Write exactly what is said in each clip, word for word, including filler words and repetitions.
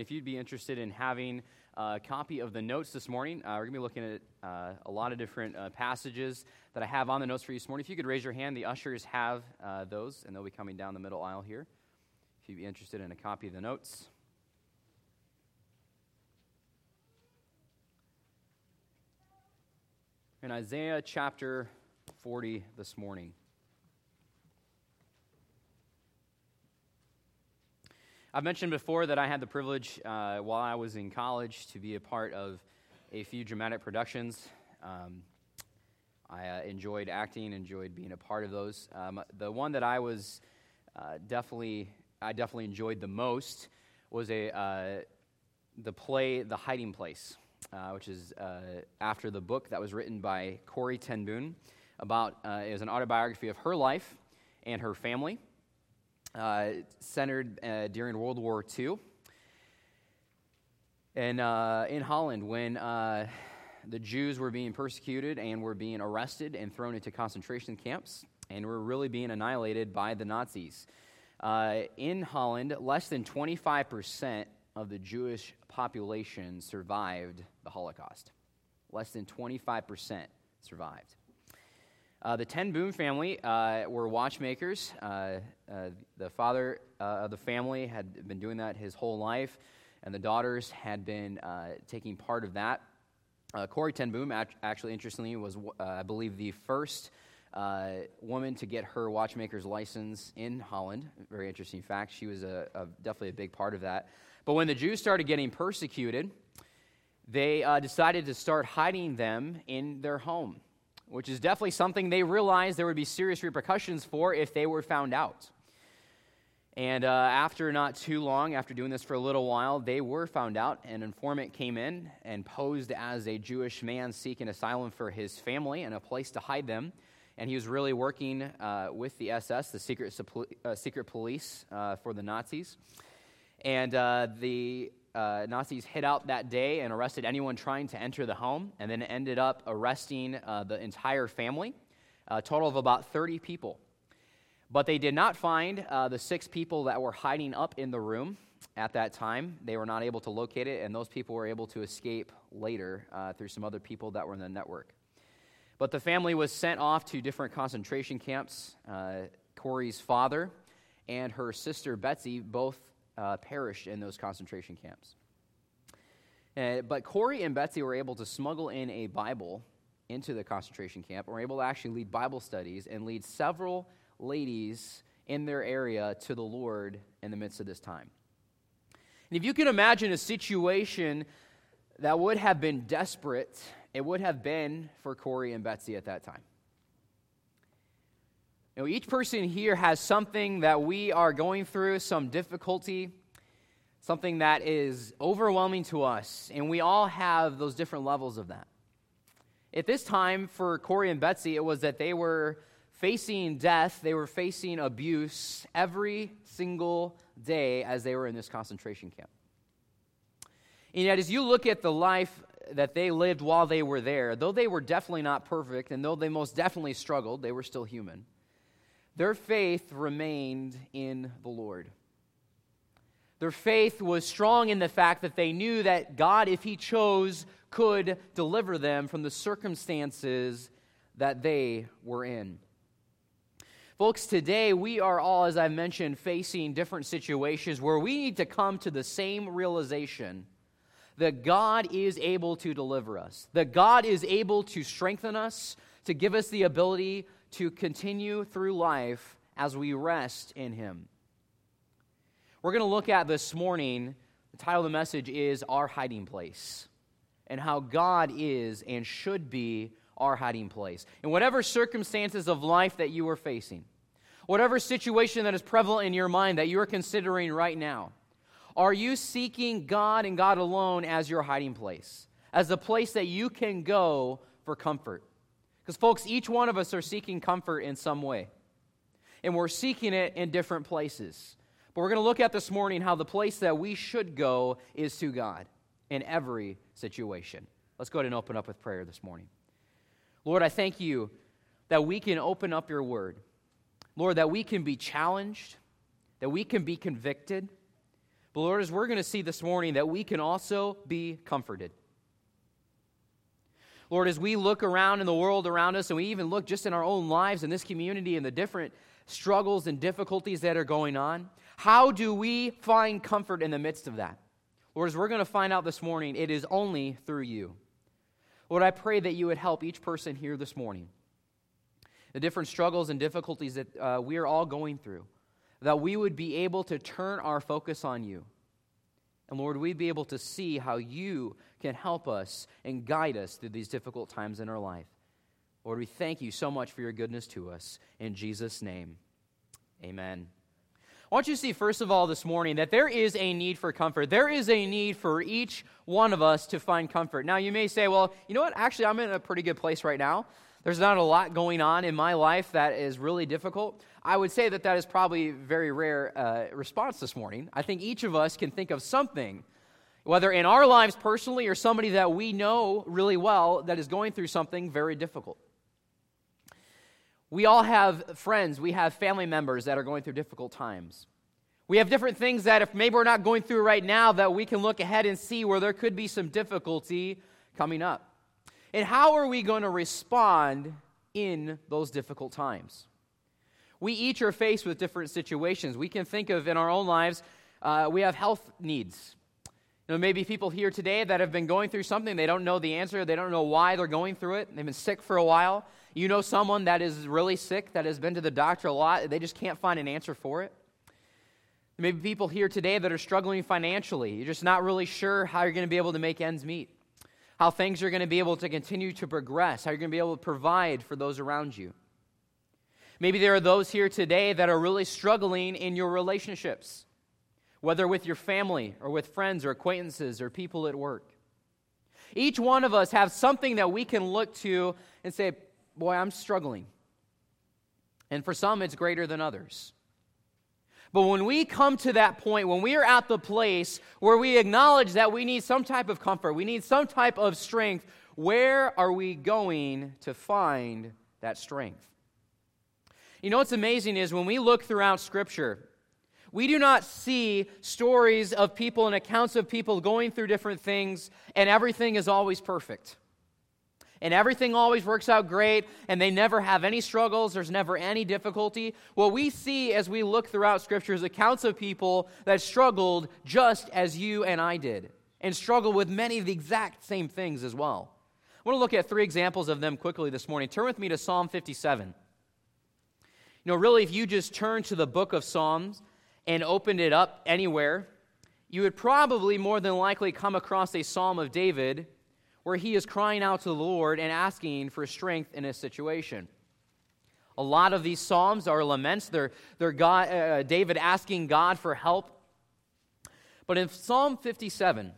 If you'd be interested in having a copy of the notes this morning, uh, we're going to be looking at uh, a lot of different uh, passages that I have on the notes for you this morning. If you could raise your hand, the ushers have uh, those, and they'll be coming down the middle aisle here. If you'd be interested in a copy of the notes. In Isaiah chapter forty this morning. I've mentioned before that I had the privilege, uh, while I was in college, to be a part of a few dramatic productions. Um, I uh, enjoyed acting, enjoyed being a part of those. Um, the one that I was uh, definitely, I definitely enjoyed the most was a uh, the play The Hiding Place, uh, which is uh, after the book that was written by Corrie ten Boom about, uh, it was an autobiography of her life and her family. Uh, centered uh, during World War Two. And uh, in Holland, when uh, the Jews were being persecuted and were being arrested and thrown into concentration camps and were really being annihilated by the Nazis. Uh, in Holland, less than twenty-five percent of the Jewish population survived the Holocaust. Less than twenty-five percent survived. Uh, the Ten Boom family uh, were watchmakers. Uh, uh, the father uh, of the family had been doing that his whole life, and the daughters had been uh, taking part of that. Uh, Corrie ten Boom, actually, interestingly, was, uh, I believe, the first uh, woman to get her watchmaker's license in Holland. Very interesting fact. She was a, a, definitely a big part of that. But when the Jews started getting persecuted, they uh, decided to start hiding them in their home, which is definitely something they realized there would be serious repercussions for if they were found out. And uh, after not too long, after doing this for a little while, they were found out. An informant came in and posed as a Jewish man seeking asylum for his family and a place to hide them. And he was really working uh, with the S S, the secret, uh, secret police uh, for the Nazis. And uh, the Uh, Nazis hid out that day and arrested anyone trying to enter the home, and then ended up arresting uh, the entire family, a total of about thirty people. But they did not find uh, the six people that were hiding up in the room at that time. They were not able to locate it, and those people were able to escape later uh, through some other people that were in the network. But the family was sent off to different concentration camps. Uh, Corrie's father and her sister Betsy both Uh, perished in those concentration camps. Uh, but Corrie and Betsy were able to smuggle in a Bible into the concentration camp, and were able to actually lead Bible studies and lead several ladies in their area to the Lord in the midst of this time. And if you can imagine a situation that would have been desperate, it would have been for Corrie and Betsy at that time. You know, each person here has something that we are going through, some difficulty, something that is overwhelming to us, and we all have those different levels of that. At this time, for Corrie and Betsy, it was that they were facing death, they were facing abuse every single day as they were in this concentration camp. And yet, as you look at the life that they lived while they were there, though they were definitely not perfect, and though they most definitely struggled, they were still human. Their faith remained in the Lord. Their faith was strong in the fact that they knew that God, if He chose, could deliver them from the circumstances that they were in. Folks, today we are all, as I mentioned, facing different situations where we need to come to the same realization that God is able to deliver us, that God is able to strengthen us, to give us the ability to continue through life as we rest in Him. We're going to look at this morning, the title of the message is Our Hiding Place, and how God is and should be our hiding place. In whatever circumstances of life that you are facing, whatever situation that is prevalent in your mind that you are considering right now, are you seeking God and God alone as your hiding place, as the place that you can go for comfort? Because, folks, each one of us are seeking comfort in some way. And we're seeking it in different places. But we're going to look at this morning how the place that we should go is to God in every situation. Let's go ahead and open up with prayer this morning. Lord, I thank you that we can open up your word. Lord, that we can be challenged, that we can be convicted. But Lord, as we're going to see this morning, that we can also be comforted. Lord, as we look around in the world around us, and we even look just in our own lives in this community and the different struggles and difficulties that are going on, how do we find comfort in the midst of that? Lord, as we're going to find out this morning, it is only through you. Lord, I pray that you would help each person here this morning. The different struggles and difficulties that uh, we are all going through, that we would be able to turn our focus on you. And Lord, we'd be able to see how you can help us and guide us through these difficult times in our life. Lord, we thank you so much for your goodness to us. In Jesus' name, amen. I want you to see, first of all, this morning, that there is a need for comfort. There is a need for each one of us to find comfort. Now, you may say, well, you know what? Actually, I'm in a pretty good place right now. There's not a lot going on in my life that is really difficult. I would say that that is probably a very rare uh, response this morning. I think each of us can think of something, whether in our lives personally or somebody that we know really well that is going through something very difficult. We all have friends, we have family members that are going through difficult times. We have different things that if maybe we're not going through right now, that we can look ahead and see where there could be some difficulty coming up. And how are we going to respond in those difficult times? We each are faced with different situations. We can think of in our own lives, uh, we have health needs. You know, maybe people here today that have been going through something, they don't know the answer, they don't know why they're going through it, they've been sick for a while. You know someone that is really sick, that has been to the doctor a lot, they just can't find an answer for it. Maybe people here today that are struggling financially, you're just not really sure how you're going to be able to make ends meet, how things are going to be able to continue to progress, how you're going to be able to provide for those around you. Maybe there are those here today that are really struggling in your relationships, whether with your family or with friends or acquaintances or people at work. Each one of us have something that we can look to and say, boy, I'm struggling. And for some, it's greater than others. But when we come to that point, when we are at the place where we acknowledge that we need some type of comfort, we need some type of strength, where are we going to find that strength? You know what's amazing is when we look throughout Scripture, we do not see stories of people and accounts of people going through different things, and everything is always perfect. And everything always works out great, and they never have any struggles, there's never any difficulty. What we see as we look throughout Scripture is accounts of people that struggled just as you and I did, and struggled with many of the exact same things as well. I want to look at three examples of them quickly this morning. Turn with me to Psalm fifty-seven. You know, really, if you just turn to the book of Psalms and opened it up anywhere, you would probably more than likely come across a Psalm of David where he is crying out to the Lord and asking for strength in his situation. A lot of these Psalms are laments. They're, they're God, uh, David asking God for help. But in Psalm fifty-seven,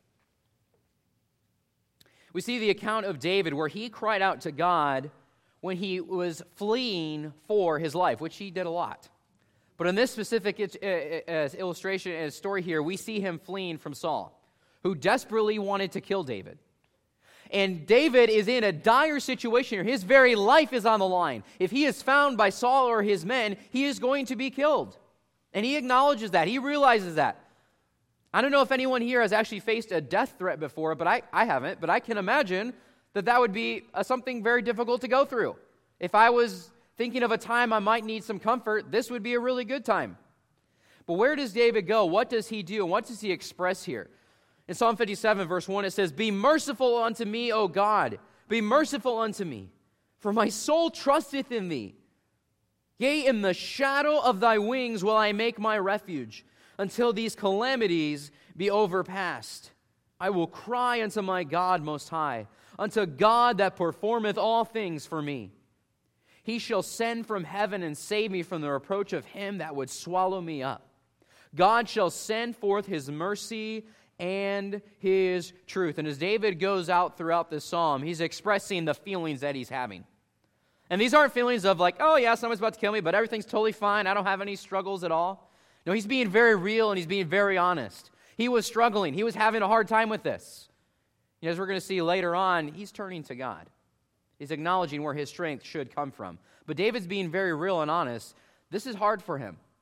we see the account of David where he cried out to God when he was fleeing for his life, which he did a lot. But in this specific illustration and story here, we see him fleeing from Saul, who desperately wanted to kill David. And David is in a dire situation here. His very life is on the line. If he is found by Saul or his men, he is going to be killed. And he acknowledges that. He realizes that. I don't know if anyone here has actually faced a death threat before, but I, I haven't. But I can imagine that that would be uh, something very difficult to go through. If I was thinking of a time I might need some comfort, this would be a really good time. But where does David go? What does he do? And what does he express here? In Psalm fifty-seven, verse one, it says, "Be merciful unto me, O God. Be merciful unto me, for my soul trusteth in thee. Yea, in the shadow of thy wings will I make my refuge, until these calamities be overpast. I will cry unto my God most high, unto God that performeth all things for me. He shall send from heaven and save me from the reproach of him that would swallow me up. God shall send forth his mercy and his truth." And as David goes out throughout this psalm, he's expressing the feelings that he's having. And these aren't feelings of like, oh yeah, someone's about to kill me, but everything's totally fine. I don't have any struggles at all. No, he's being very real and he's being very honest. He was struggling. He was having a hard time with this. You know, as we're going to see later on, he's turning to God. He's acknowledging where his strength should come from. But David's being very real and honest. This is hard for him.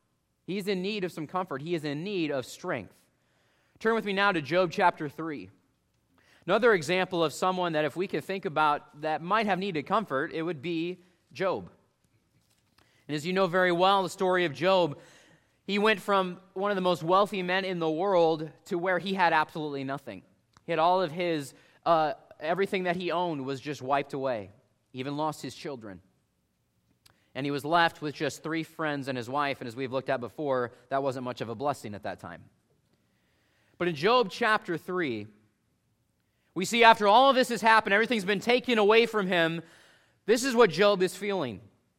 He's in need of some comfort. He is in need of strength. Turn with me now to Job chapter three. Another example of someone that if we could think about that might have needed comfort, it would be Job. And as you know very well, the story of Job, he went from one of the most wealthy men in the world to where he had absolutely nothing. He had all of his, uh, everything that he owned was just wiped away. He even lost his children. And he was left with just three friends and his wife, and as we've looked at before, that wasn't much of a blessing at that time. But in Job chapter three, we see after all of this has happened, everything's been taken away from him, this is what Job is feeling.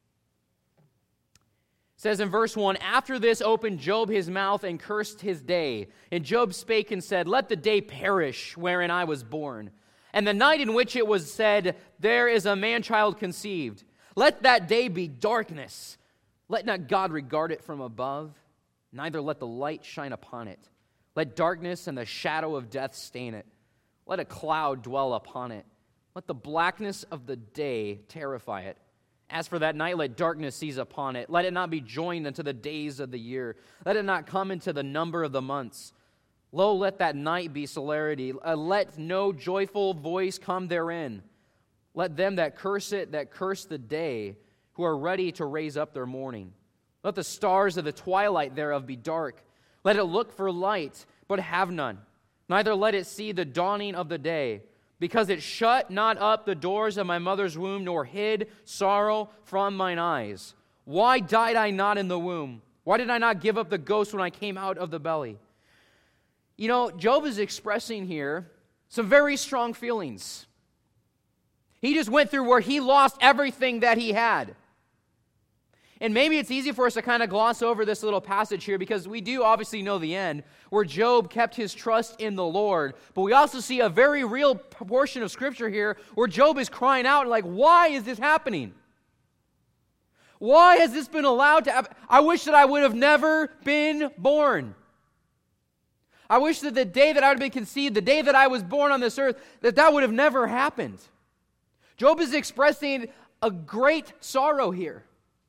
It says in verse one, "After this opened Job his mouth and cursed his day. And Job spake and said, Let the day perish wherein I was born, and the night in which it was said, There is a man-child conceived. Let that day be darkness. Let not God regard it from above, neither let the light shine upon it. Let darkness and the shadow of death stain it. Let a cloud dwell upon it. Let the blackness of the day terrify it. As for that night, let darkness seize upon it. Let it not be joined unto the days of the year. Let it not come into the number of the months. Lo, let that night be celerity. Uh, let no joyful voice come therein. Let them that curse it, that curse the day, who are ready to raise up their mourning. Let the stars of the twilight thereof be dark. Let it look for light, but have none. Neither let it see the dawning of the day, because it shut not up the doors of my mother's womb, nor hid sorrow from mine eyes. Why died I not in the womb? Why did I not give up the ghost when I came out of the belly?" You know, Job is expressing here some very strong feelings. He just went through where he lost everything that he had. And maybe it's easy for us to kind of gloss over this little passage here because we do obviously know the end, where Job kept his trust in the Lord. But we also see a very real portion of Scripture here where Job is crying out like, why is this happening? Why has this been allowed to happen? I wish that I would have never been born. I wish that the day that I would have been conceived, the day that I was born on this earth, that that would have never happened. Job is expressing a great sorrow here.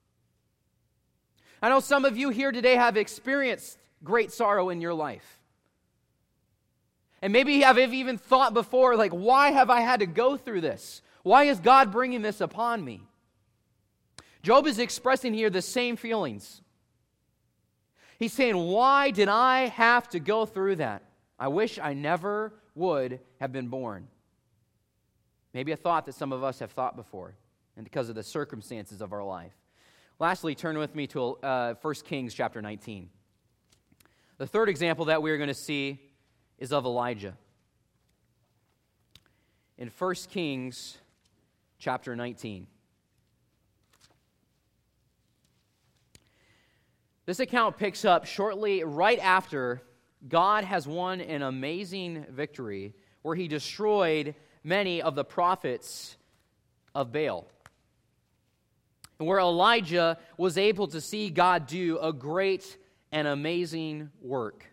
I know some of you here today have experienced great sorrow in your life. And maybe you have even thought before, like, why have I had to go through this? Why is God bringing this upon me? Job is expressing here the same feelings. He's saying, why did I have to go through that? I wish I never would have been born. Maybe a thought that some of us have thought before, and because of the circumstances of our life. Lastly, turn with me to uh, First Kings chapter nineteen. The third example that we're going to see is of Elijah. In First Kings chapter nineteen. This account picks up shortly right after God has won an amazing victory where he destroyed many of the prophets of Baal. And where Elijah was able to see God do a great and amazing work.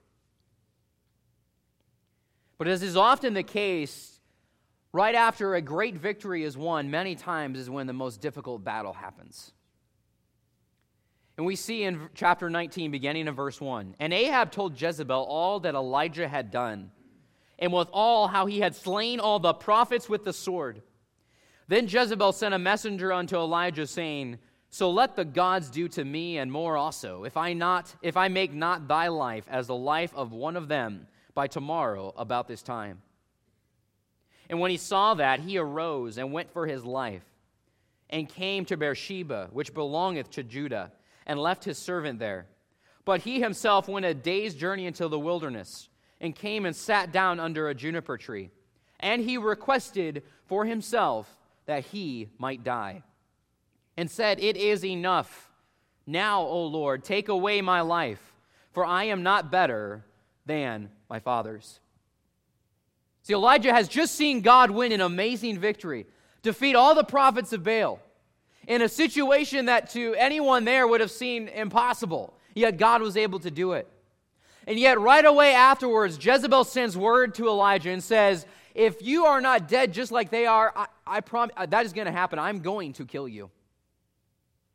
But as is often the case, right after a great victory is won, many times is when the most difficult battle happens. And we see in chapter nineteen, beginning in verse one, "And Ahab told Jezebel all that Elijah had done, and with all how he had slain all the prophets with the sword. Then Jezebel sent a messenger unto Elijah, saying, So let the gods do to me and more also, if I not, if I make not thy life as the life of one of them by tomorrow about this time. And when he saw that, he arose and went for his life, and came to Beersheba, which belongeth to Judah, and left his servant there. But he himself went a day's journey into the wilderness, and came and sat down under a juniper tree. And he requested for himself that he might die, and said, It is enough. Now, O Lord, take away my life, for I am not better than my fathers. See, Elijah has just seen God win an amazing victory, defeat all the prophets of Baal, in a situation that to anyone there would have seemed impossible. Yet God was able to do it. And yet right away afterwards, Jezebel sends word to Elijah and says, if you are not dead just like they are, I, I promise that is going to happen. I'm going to kill you.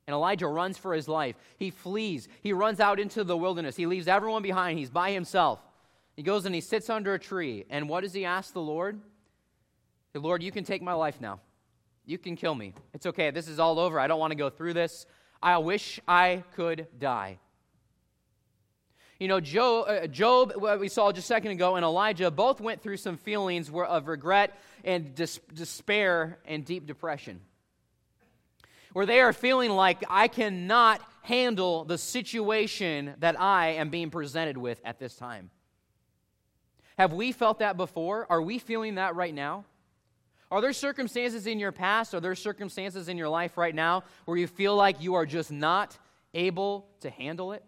And Elijah runs for his life. He flees. He runs out into the wilderness. He leaves everyone behind. He's by himself. He goes and he sits under a tree. And what does he ask the Lord? The Lord, you can take my life now. You can kill me. It's okay. This is all over. I don't want to go through this. I wish I could die. You know, Job, uh, Job, what we saw just a second ago, and Elijah both went through some feelings of regret and dis- despair and deep depression, where they are feeling like, I cannot handle the situation that I am being presented with at this time. Have we felt that before? Are we feeling that right now? Are there circumstances in your past, are there circumstances in your life right now where you feel like you are just not able to handle it?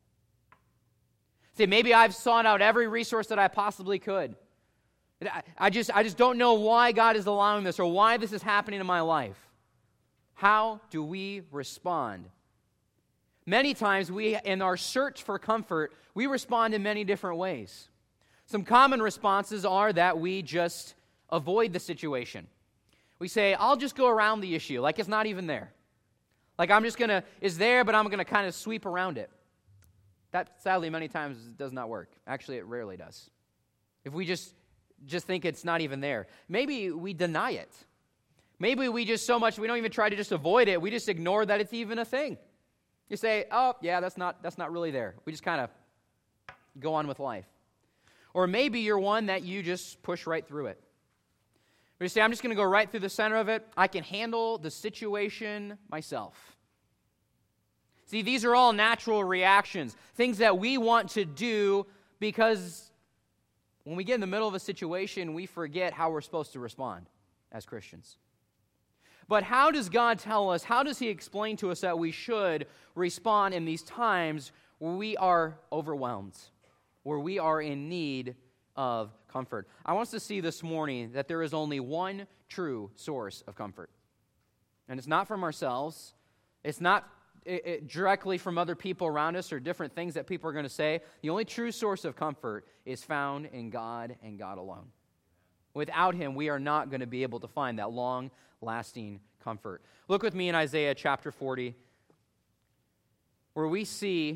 See, maybe I've sought out every resource that I possibly could. I just, I just don't know why God is allowing this or why this is happening in my life. How do we respond? Many times we, in our search for comfort, we respond in many different ways. Some common responses are that we just avoid the situation. We say, I'll just go around the issue, like it's not even there. Like I'm just going to, it's there, but I'm going to kind of sweep around it. That, sadly, many times does not work. Actually, it rarely does. If we just, just think it's not even there. Maybe we deny it. Maybe we just so much, we don't even try to just avoid it. We just ignore that it's even a thing. You say, oh, yeah, that's not, that's not really there. We just kind of go on with life. Or maybe you're one that you just push right through it. Or you say, I'm just going to go right through the center of it. I can handle the situation myself. See, these are all natural reactions, things that we want to do because when we get in the middle of a situation, we forget how we're supposed to respond as Christians. But how does God tell us, how does He explain to us that we should respond in these times where we are overwhelmed, where we are in need of comfort? I want us to see this morning that there is only one true source of comfort. And it's not from ourselves. It's not It, it, directly from other people around us or different things that people are going to say. The only true source of comfort is found in God and God alone. Without Him, we are not going to be able to find that long-lasting comfort. Look with me in Isaiah chapter forty, where we see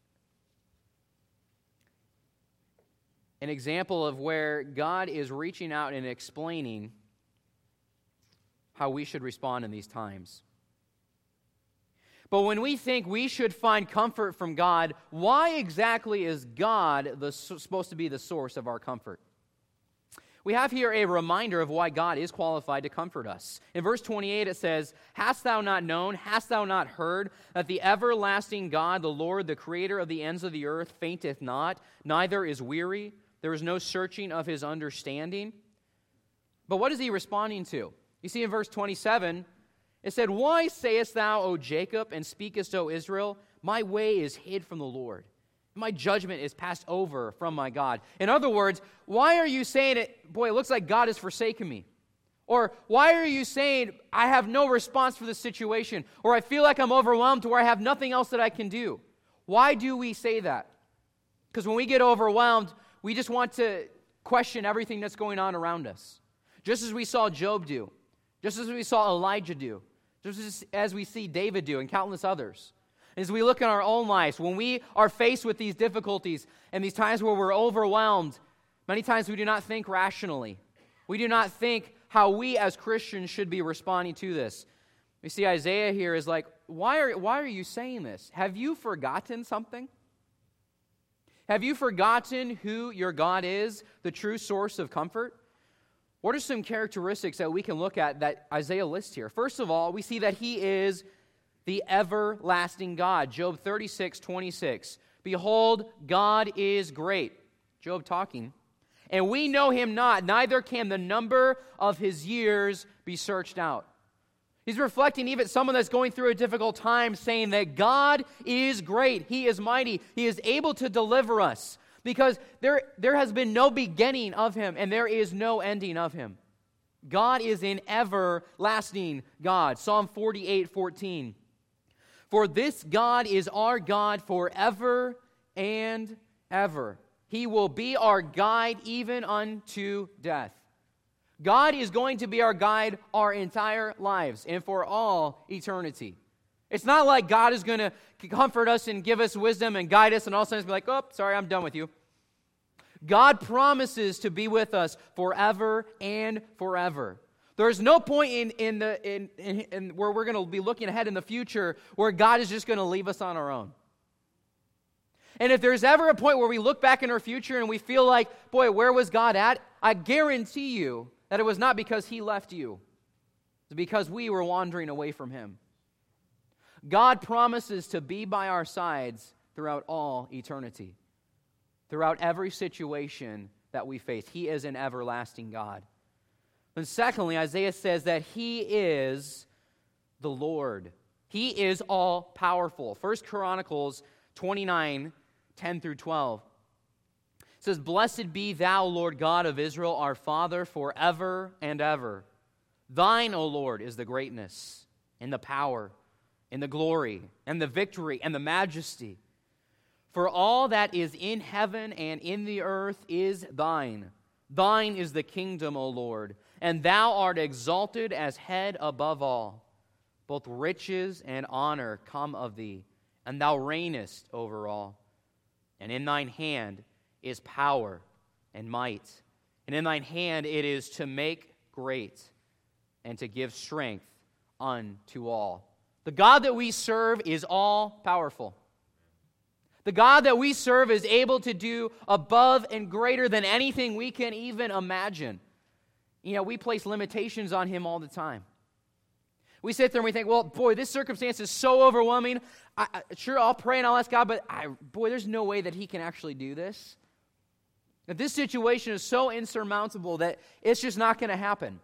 an example of where God is reaching out and explaining how we should respond in these times. But when we think we should find comfort from God, why exactly is God the, supposed to be the source of our comfort? We have here a reminder of why God is qualified to comfort us. In verse twenty-eight it says, Hast thou not known, hast thou not heard, that the everlasting God, the Lord, the creator of the ends of the earth, fainteth not, neither is weary, there is no searching of His understanding? But what is He responding to? You see in verse twenty-seven, it said, Why sayest thou, O Jacob, and speakest, O Israel, my way is hid from the Lord. My judgment is passed over from my God. In other words, why are you saying it, boy, it looks like God has forsaken me? Or why are you saying, I have no response for this situation? Or I feel like I'm overwhelmed to where I have nothing else that I can do. Why do we say that? Because when we get overwhelmed, we just want to question everything that's going on around us. Just as we saw Job do. Just as we saw Elijah do. Just as we see David do and countless others. As we look in our own lives, when we are faced with these difficulties and these times where we're overwhelmed, many times we do not think rationally. We do not think how we as Christians should be responding to this. We see Isaiah here is like, why are, why are you saying this? Have you forgotten something? Have you forgotten who your God is, the true source of comfort? What are some characteristics that we can look at that Isaiah lists here? First of all, we see that He is the everlasting God. Job thirty-six twenty-six. Behold, God is great. Job talking. And we know Him not, neither can the number of His years be searched out. He's reflecting even someone that's going through a difficult time, saying that God is great. He is mighty. He is able to deliver us. Because there, there has been no beginning of Him, and there is no ending of Him. God is an everlasting God. Psalm forty-eight fourteen. For this God is our God forever and ever. He will be our guide even unto death. God is going to be our guide our entire lives and for all eternity. It's not like God is going to comfort us and give us wisdom and guide us and all of a sudden be like, oh, sorry, I'm done with you. God promises to be with us forever and forever. There's no point in, in, the, in, in, in where we're going to be looking ahead in the future where God is just going to leave us on our own. And if there's ever a point where we look back in our future and we feel like, boy, where was God at? I guarantee you that it was not because He left you. It's because we were wandering away from Him. God promises to be by our sides throughout all eternity, throughout every situation that we face. He is an everlasting God. And secondly, Isaiah says that He is the Lord. He is all-powerful. First Chronicles twenty-nine, ten through twelve. It says, Blessed be thou, Lord God of Israel, our Father, forever and ever. Thine, O Lord, is the greatness and the power and the glory and the victory and the majesty. For all that is in heaven and in the earth is thine. Thine is the kingdom, O Lord, and thou art exalted as head above all. Both riches and honor come of thee, and thou reignest over all. And in thine hand is power and might, and in thine hand it is to make great and to give strength unto all. The God that we serve is all-powerful. The God that we serve is able to do above and greater than anything we can even imagine. You know, we place limitations on Him all the time. We sit there and we think, well, boy, this circumstance is so overwhelming. I, I, sure, I'll pray and I'll ask God, but I, boy, there's no way that He can actually do this. That this situation is so insurmountable that it's just not going to happen.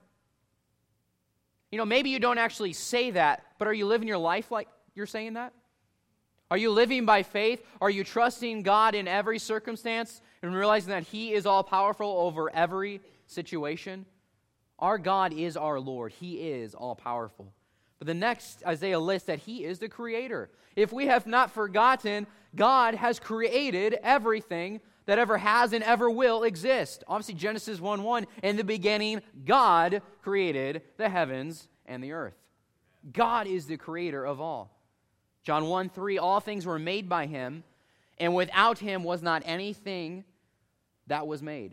You know, maybe you don't actually say that, but are you living your life like you're saying that? Are you living by faith? Are you trusting God in every circumstance and realizing that He is all-powerful over every situation? Our God is our Lord. He is all-powerful. But the next Isaiah lists that He is the Creator. If we have not forgotten, God has created everything that ever has and ever will exist. Obviously, Genesis one one, in the beginning, God created the heavens and the earth. God is the creator of all. John one three, all things were made by Him, and without Him was not anything that was made.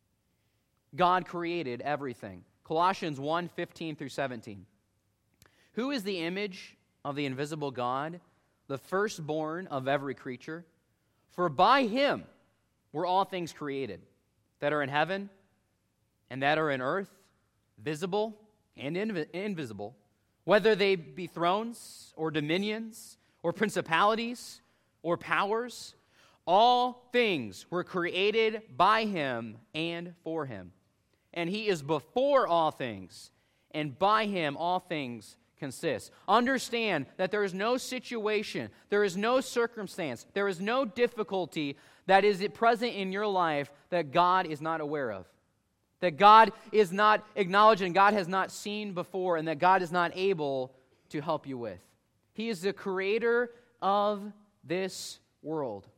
God created everything. Colossians one fifteen through seventeen. Who is the image of the invisible God, the firstborn of every creature? For by Him were all things created, that are in heaven and that are in earth, visible and inv- invisible, whether they be thrones or dominions or principalities or powers. All things were created by Him and for Him. And He is before all things, and by Him all things consist. Understand that there is no situation, there is no circumstance, there is no difficulty that is present in your life that God is not aware of, that God is not acknowledged and God has not seen before, and that God is not able to help you with. He is the creator of this world.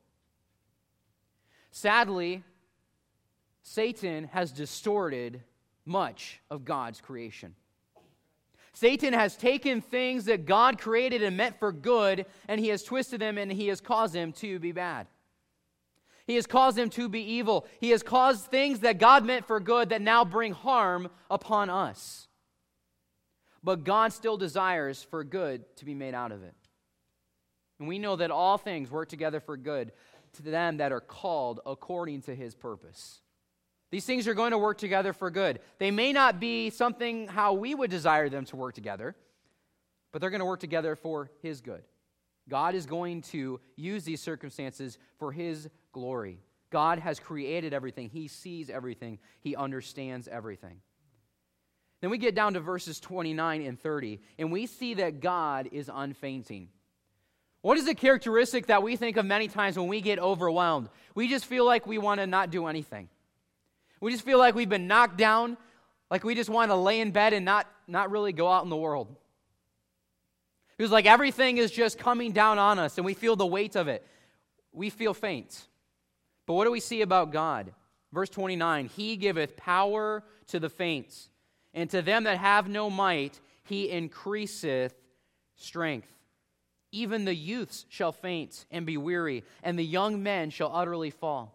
Sadly, Satan has distorted much of God's creation. Satan has taken things that God created and meant for good, and he has twisted them and he has caused them to be bad. He has caused them to be evil. He has caused things that God meant for good that now bring harm upon us. But God still desires for good to be made out of it. And we know that all things work together for good to them that are called according to His purpose. These things are going to work together for good. They may not be something how we would desire them to work together, but they're going to work together for His good. God is going to use these circumstances for His glory. God has created everything. He sees everything. He understands everything. Then we get down to verses twenty-nine and thirty, and we see that God is unfainting. What is the characteristic that we think of many times when we get overwhelmed? We just feel like we want to not do anything. We just feel like we've been knocked down, like we just want to lay in bed and not, not really go out in the world. It was like everything is just coming down on us, and we feel the weight of it. We feel faint. But what do we see about God? Verse twenty-nine, He giveth power to the faint, and to them that have no might, He increaseth strength. Even the youths shall faint and be weary, and the young men shall utterly fall.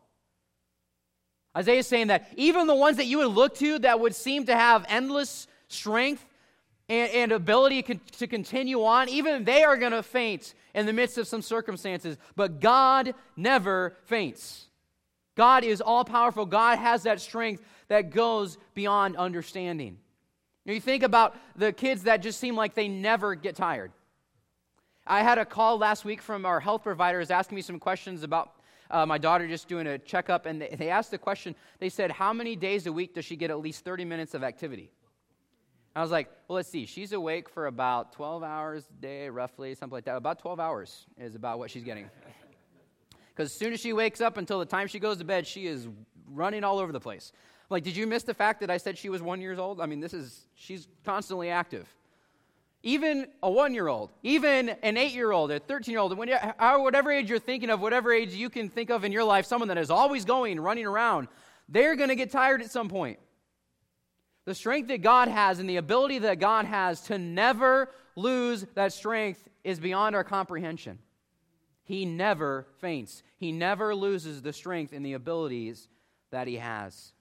Isaiah is saying that even the ones that you would look to that would seem to have endless strength and, and ability con- to continue on, even they are going to faint in the midst of some circumstances. But God never faints. God is all-powerful. God has that strength that goes beyond understanding. You think about the kids that just seem like they never get tired. I had a call last week from our health providers asking me some questions about uh, my daughter just doing a checkup, and they, they asked the question, they said, how many days a week does she get at least thirty minutes of activity? I was like, well, let's see. She's awake for about twelve hours a day, roughly, something like that. About twelve hours is about what she's getting. Because as soon as she wakes up until the time she goes to bed, she is running all over the place. Like, did you miss the fact that I said she was one year old? I mean, this is, she's constantly active. Even a one-year-old, even an eight-year-old, a thirteen-year-old, when whatever age you're thinking of, whatever age you can think of in your life, someone that is always going, running around, they're going to get tired at some point. The strength that God has and the ability that God has to never lose that strength is beyond our comprehension. He never faints. He never loses the strength and the abilities that he has.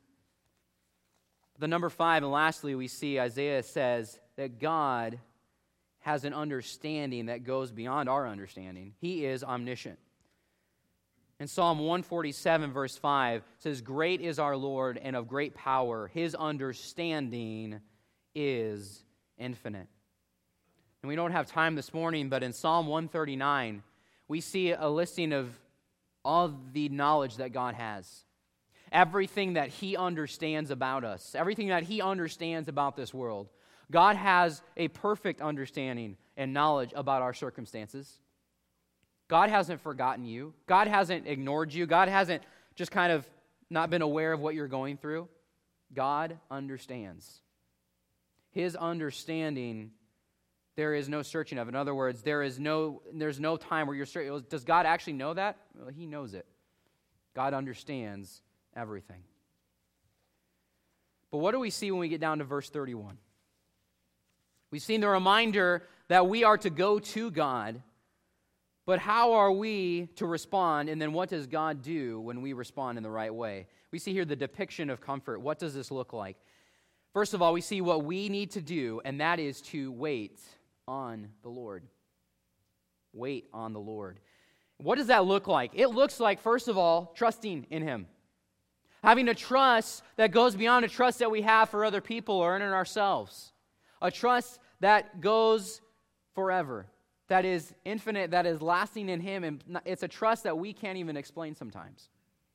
The number five, and lastly, we see Isaiah says that God has an understanding that goes beyond our understanding. He is omniscient. In Psalm one forty-seven, verse five, it says, great is our Lord and of great power. His understanding is infinite. And we don't have time this morning, but in Psalm one thirty-nine, we see a listing of all the knowledge that God has. Everything that he understands about us, everything that he understands about this world. God has a perfect understanding and knowledge about our circumstances. God hasn't forgotten you. God hasn't ignored you. God hasn't just kind of not been aware of what you're going through. God understands. His understanding, there is no searching of. In other words, there is no, there's no time where you're searching. Does God actually know that? Well, he knows it. God understands everything. But what do we see when we get down to verse thirty-one? We've seen the reminder that we are to go to God, but how are we to respond, and then what does God do when we respond in the right way? We see here the depiction of comfort. What does this look like? First of all, we see what we need to do, and that is to wait on the Lord. Wait on the Lord. What does that look like? It looks like, first of all, trusting in him. Having a trust that goes beyond a trust that we have for other people or in ourselves. A trust that goes forever, that is infinite, that is lasting in him, and it's a trust that we can't even explain sometimes.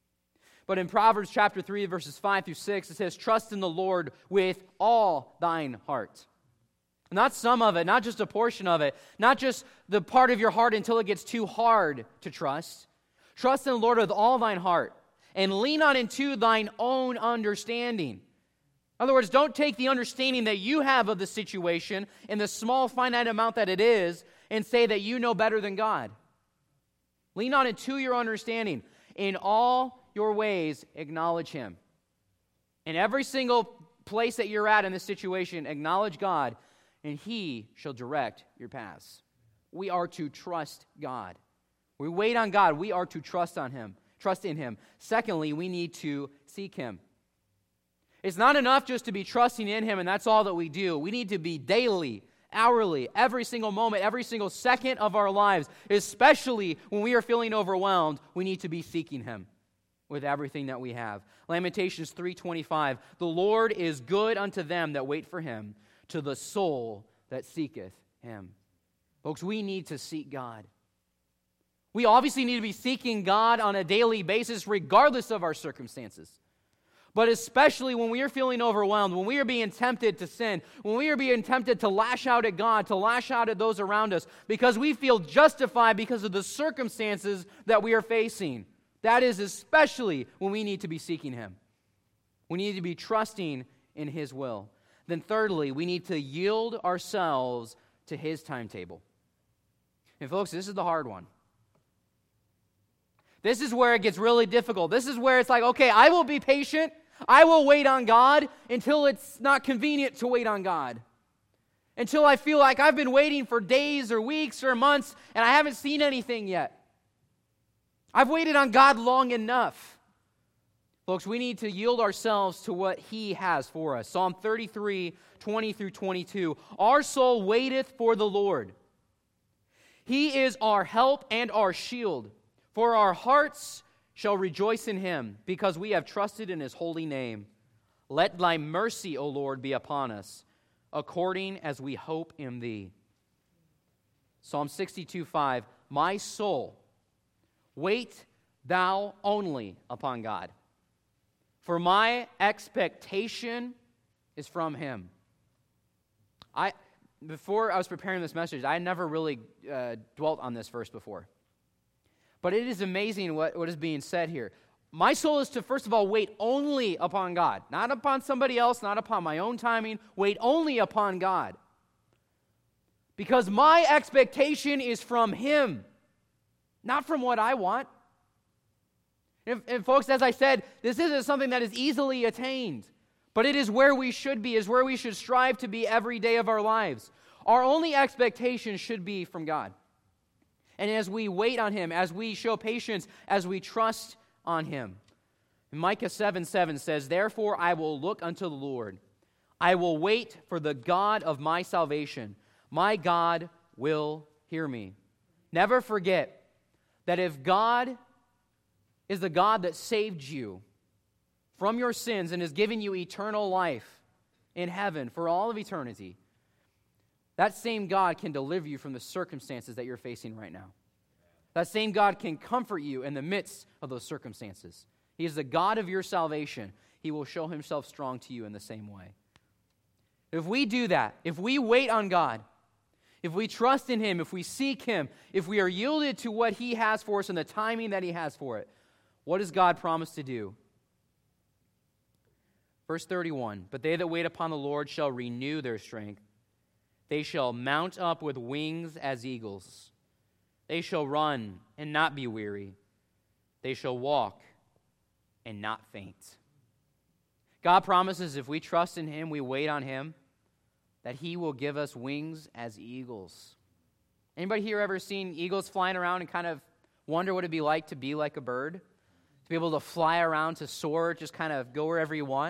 But in Proverbs chapter three, verses five through six, it says, trust in the Lord with all thine heart. Not some of it, not just a portion of it, not just the part of your heart until it gets too hard to trust. Trust in the Lord with all thine heart, and lean not into thine own understanding. In other words, don't take the understanding that you have of the situation in the small, finite amount that it is and say that you know better than God. Lean not into your understanding. In all your ways, acknowledge him. In every single place that you're at in this situation, acknowledge God, and he shall direct your paths. We are to trust God. We wait on God. We are to trust on him, trust in him. Secondly, we need to seek him. It's not enough just to be trusting in him and that's all that we do. We need to be daily, hourly, every single moment, every single second of our lives, especially when we are feeling overwhelmed, we need to be seeking him with everything that we have. Lamentations three twenty-five, the Lord is good unto them that wait for him, to the soul that seeketh him. Folks, we need to seek God. We obviously need to be seeking God on a daily basis regardless of our circumstances. But especially when we are feeling overwhelmed, when we are being tempted to sin, when we are being tempted to lash out at God, to lash out at those around us, because we feel justified because of the circumstances that we are facing. That is especially when we need to be seeking him. We need to be trusting in his will. Then thirdly, we need to yield ourselves to his timetable. And folks, this is the hard one. This is where it gets really difficult. This is where it's like, okay, I will be patient. I will wait on God until it's not convenient to wait on God. until I feel like I've been waiting for days or weeks or months and I haven't seen anything yet. I've waited on God long enough. Folks, we need to yield ourselves to what He has for us. Psalm thirty-three, twenty through twenty-two. Our soul waiteth for the Lord. He is our help and our shield. For our hearts shall rejoice in Him, because we have trusted in His holy name. Let Thy mercy, O Lord, be upon us, according as we hope in Thee. Psalm sixty-two, five. My soul, wait thou only upon God, for my expectation is from Him. I before I was preparing this message, I had never really uh, dwelt on this verse before. But it is amazing what, what is being said here. My soul is to, first of all, wait only upon God. Not upon somebody else, not upon my own timing. Wait only upon God. Because my expectation is from Him, not from what I want. And, and folks, as I said, this isn't something that is easily attained. But it is where we should be, is where we should strive to be every day of our lives. Our only expectation should be from God. And as we wait on Him, as we show patience, as we trust on Him. And Micah seven seven says, Therefore I will look unto the Lord. I will wait for the God of my salvation. My God will hear me. Never forget that if God is the God that saved you from your sins and has given you eternal life in heaven for all of eternity, that same God can deliver you from the circumstances that you're facing right now. That same God can comfort you in the midst of those circumstances. He is the God of your salvation. He will show Himself strong to you in the same way. If we do that, if we wait on God, if we trust in Him, if we seek Him, if we are yielded to what He has for us and the timing that He has for it, what does God promise to do? Verse thirty-one, But they that wait upon the Lord shall renew their strength. They shall mount up with wings as eagles. They shall run and not be weary. They shall walk and not faint. God promises if we trust in Him, we wait on Him, that He will give us wings as eagles. Anybody here ever seen eagles flying around and kind of wonder what it'd be like to be like a bird? To be able to fly around, to soar, just kind of go wherever you want?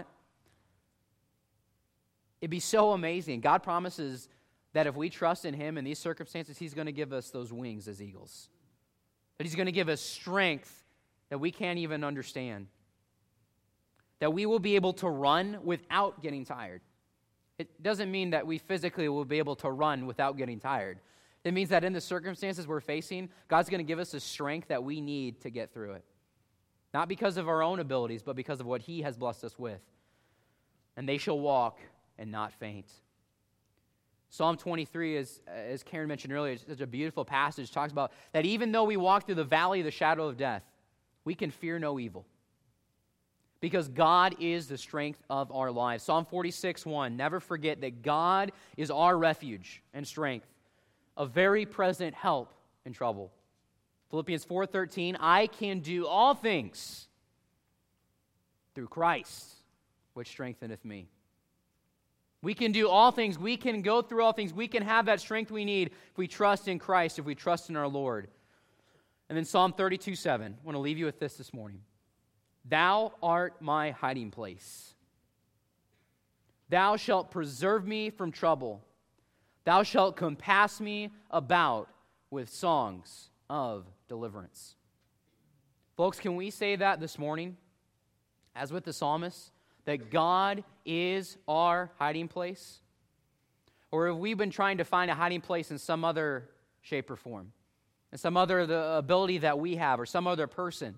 It'd be so amazing. God promises that if we trust in Him in these circumstances, He's going to give us those wings as eagles. That He's going to give us strength that we can't even understand. That we will be able to run without getting tired. It doesn't mean that we physically will be able to run without getting tired. It means that in the circumstances we're facing, God's going to give us the strength that we need to get through it. Not because of our own abilities, but because of what He has blessed us with. And they shall walk and not faint. Psalm twenty-three, is, as Karen mentioned earlier, is such a beautiful passage. It talks about that even though we walk through the valley of the shadow of death, we can fear no evil. Because God is the strength of our lives. Psalm forty-six, one, never forget that God is our refuge and strength, a very present help in trouble. Philippians four thirteen, I can do all things through Christ, which strengtheneth me. We can do all things. We can go through all things. We can have that strength we need if we trust in Christ, if we trust in our Lord. And then Psalm thirty-two, seven, I want to leave you with this this morning. Thou art my hiding place. Thou shalt preserve me from trouble. Thou shalt compass me about with songs of deliverance. Folks, can we say that this morning, as with the psalmist, that God is our hiding place? Or have we been trying to find a hiding place in some other shape or form? In some other the ability that we have or some other person?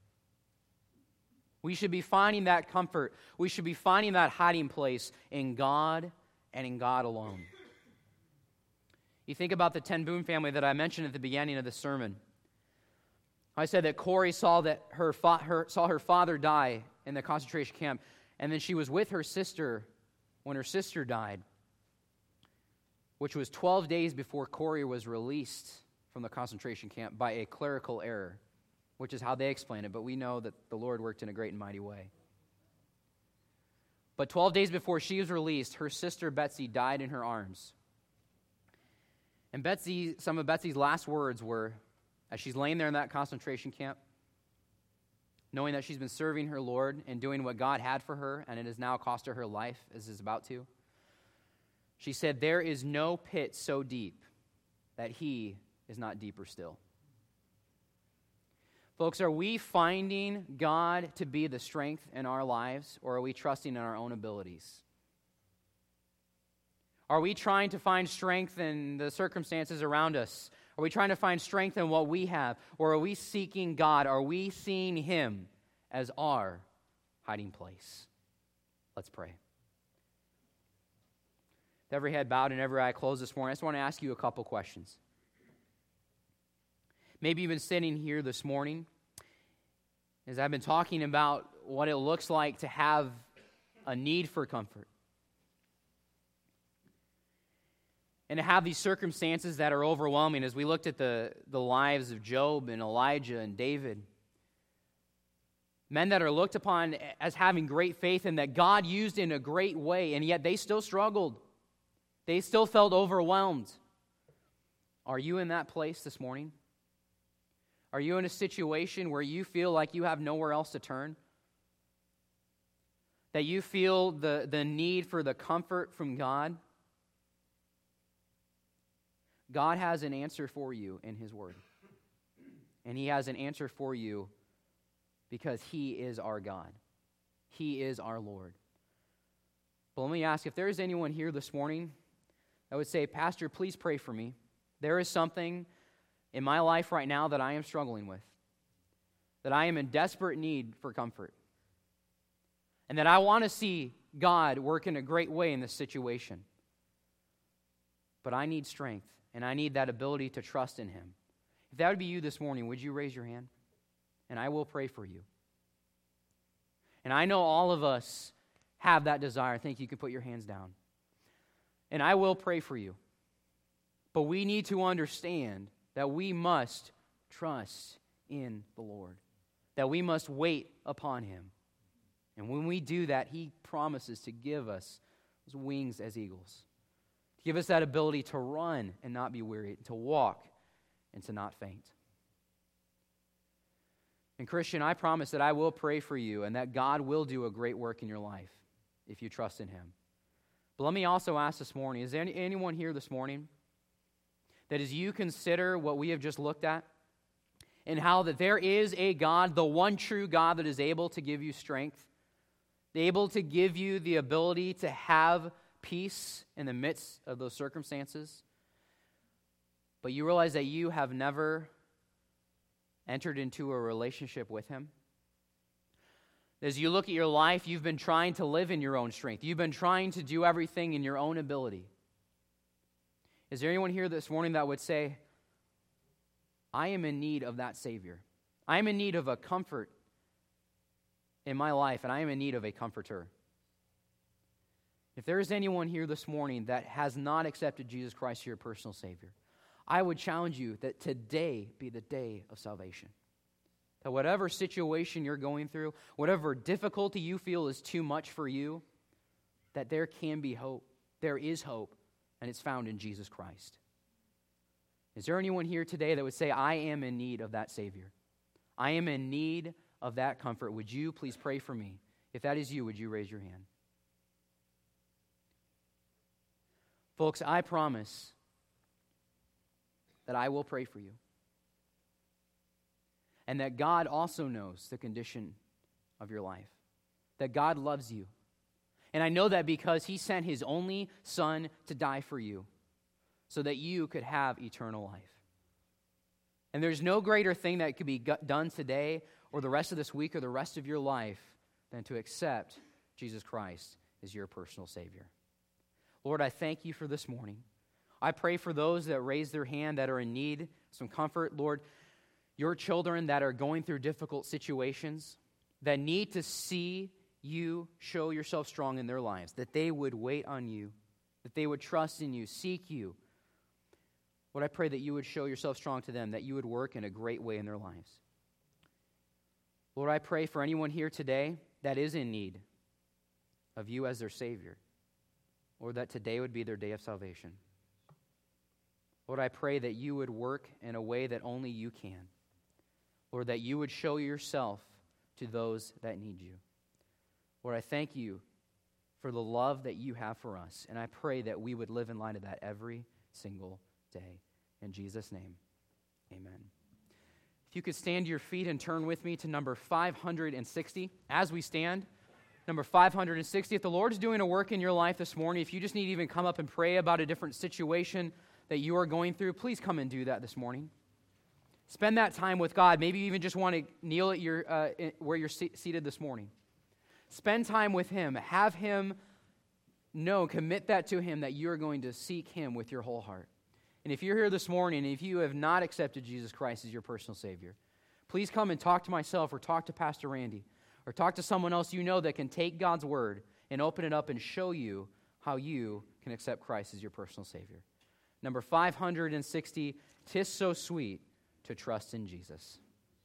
We should be finding that comfort. We should be finding that hiding place in God and in God alone. You think about the Ten Boom family that I mentioned at the beginning of the sermon. I said that Corrie saw that her, fa- her saw her father die in the concentration camp, and then she was with her sister when her sister died, which was twelve days before Corrie was released from the concentration camp by a clerical error, which is how they explain it, but we know that the Lord worked in a great and mighty way. But twelve days before she was released, her sister Betsy died in her arms. And Betsy, some of Betsy's last words were, as she's laying there in that concentration camp, knowing that she's been serving her Lord and doing what God had for her, and it has now cost her her life, as is about to, she said, "There is no pit so deep that he is not deeper still." Folks, are we finding God to be the strength in our lives, or are we trusting in our own abilities? Are we trying to find strength in the circumstances around us? Are we trying to find strength in what we have? Or are we seeking God? Are we seeing Him as our hiding place? Let's pray. With every head bowed and every eye closed this morning, I just want to ask you a couple questions. Maybe you've been sitting here this morning as I've been talking about what it looks like to have a need for comfort. And to have these circumstances that are overwhelming, as we looked at the, the lives of Job and Elijah and David. Men that are looked upon as having great faith and that God used in a great way, and yet they still struggled. They still felt overwhelmed. Are you in that place this morning? Are you in a situation where you feel like you have nowhere else to turn? That you feel the, the need for the comfort from God? God has an answer for you in His Word. And He has an answer for you because He is our God. He is our Lord. But let me ask, if there is anyone here this morning that would say, "Pastor, please pray for me. There is something in my life right now that I am struggling with, that I am in desperate need for comfort, and that I want to see God work in a great way in this situation. But I need strength, and I need that ability to trust in Him." If that would be you this morning, would you raise your hand? And I will pray for you. And I know all of us have that desire. I think you can put your hands down. And I will pray for you. But we need to understand that we must trust in the Lord, that we must wait upon Him. And when we do that, He promises to give us those wings as eagles, to give us that ability to run and not be weary, to walk and to not faint. And Christian, I promise that I will pray for you and that God will do a great work in your life if you trust in Him. But let me also ask this morning, is there any, anyone here this morning that as you consider what we have just looked at and how that there is a God, the one true God that is able to give you strength, able to give you the ability to have peace in the midst of those circumstances, but you realize that you have never entered into a relationship with Him? As you look at your life, you've been trying to live in your own strength. You've been trying to do everything in your own ability. Is there anyone here this morning that would say, "I am in need of that Savior. I am in need of a comfort in my life, and I am in need of a comforter"? If there is anyone here this morning that has not accepted Jesus Christ as your personal Savior, I would challenge you that today be the day of salvation. That whatever situation you're going through, whatever difficulty you feel is too much for you, that there can be hope. There is hope, and it's found in Jesus Christ. Is there anyone here today that would say, "I am in need of that Savior. I am in need of that comfort"? Would you please pray for me? If that is you, would you raise your hand? Folks, I promise that I will pray for you. And that God also knows the condition of your life. That God loves you. And I know that because He sent His only Son to die for you so that you could have eternal life. And there's no greater thing that could be done today or the rest of this week or the rest of your life than to accept Jesus Christ as your personal Savior. Lord, I thank You for this morning. I pray for those that raise their hand that are in need of some comfort. Lord, Your children that are going through difficult situations, that need to see You show Yourself strong in their lives, that they would wait on You, that they would trust in You, seek You. Lord, I pray that You would show Yourself strong to them, that You would work in a great way in their lives. Lord, I pray for anyone here today that is in need of You as their Savior, or that today would be their day of salvation. Lord, I pray that you would work in a way that only you can. Lord, that you would show yourself to those that need you. Lord, I thank you for the love that you have for us, and I pray that we would live in light of that every single day. In Jesus' name, amen. If you could stand to your feet and turn with me to number five hundred sixty. As we stand, number five hundred sixty. If the Lord's doing a work in your life this morning, if you just need to even come up and pray about a different situation that you are going through, please come and do that this morning. Spend that time with God. Maybe you even just want to kneel at your uh, where you're se- seated this morning. Spend time with Him. Have Him know, commit that to Him that you are going to seek Him with your whole heart. And if you're here this morning, and if you have not accepted Jesus Christ as your personal Savior, please come and talk to myself or talk to Pastor Randy or talk to someone else you know that can take God's Word and open it up and show you how you can accept Christ as your personal Savior. Number five hundred sixty, 'Tis so sweet to trust in Jesus.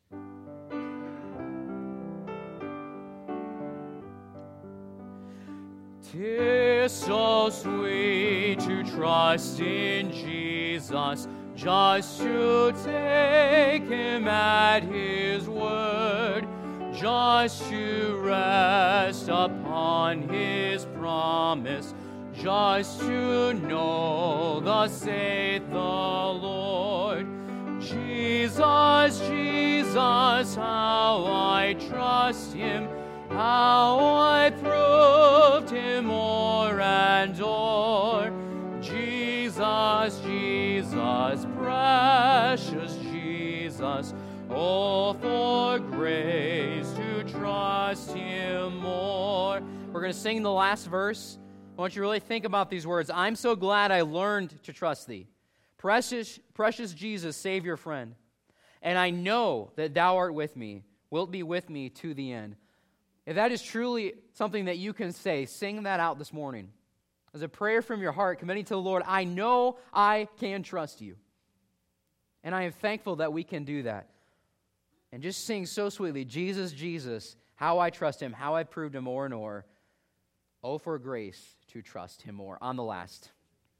Tis so sweet to trust in Jesus, just to take Him at His word, just to rest upon His promise, just to know thus saith the Lord. Jesus, Jesus, how I trust Him, how I proved Him o'er and o'er. Jesus, Jesus, precious Jesus, oh, for grace to trust Him more. We're going to sing the last verse. I want you to really think about these words. I'm so glad I learned to trust Thee. Precious, precious Jesus, Savior, friend. And I know that Thou art with me, wilt be with me to the end. If that is truly something that you can say, sing that out this morning. As a prayer from your heart, committing to the Lord, I know I can trust You. And I am thankful that we can do that. And just sing so sweetly, Jesus, Jesus, how I trust Him, how I proved Him o'er and o'er. Oh, for grace to trust Him more. On the last.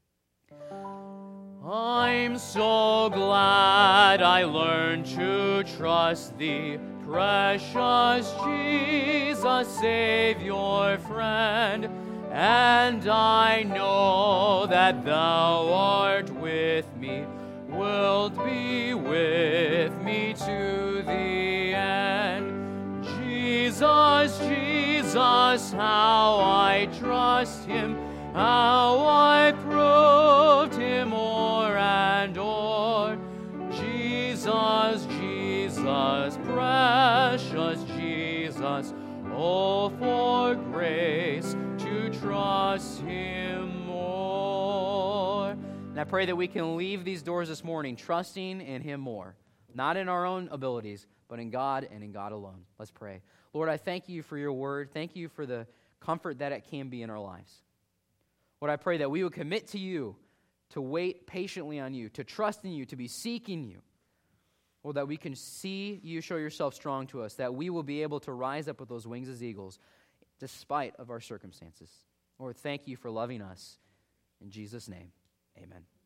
I'm so glad I learned to trust Thee, precious Jesus, Savior, friend. And I know that Thou art with me, wilt be with me to the end. Jesus, Jesus, how I trust Him, how I proved Him o'er and o'er. Jesus, Jesus, precious Jesus, oh, for grace to trust Him more. And I pray that we can leave these doors this morning trusting in Him more, not in our own abilities, but in God and in God alone. Let's pray. Lord, I thank You for Your word. Thank You for the comfort that it can be in our lives. Lord, I pray that we would commit to You, to wait patiently on You, to trust in You, to be seeking You. Lord, that we can see You show Yourself strong to us, that we will be able to rise up with those wings as eagles despite of our circumstances. Lord, thank You for loving us. In Jesus' name, amen.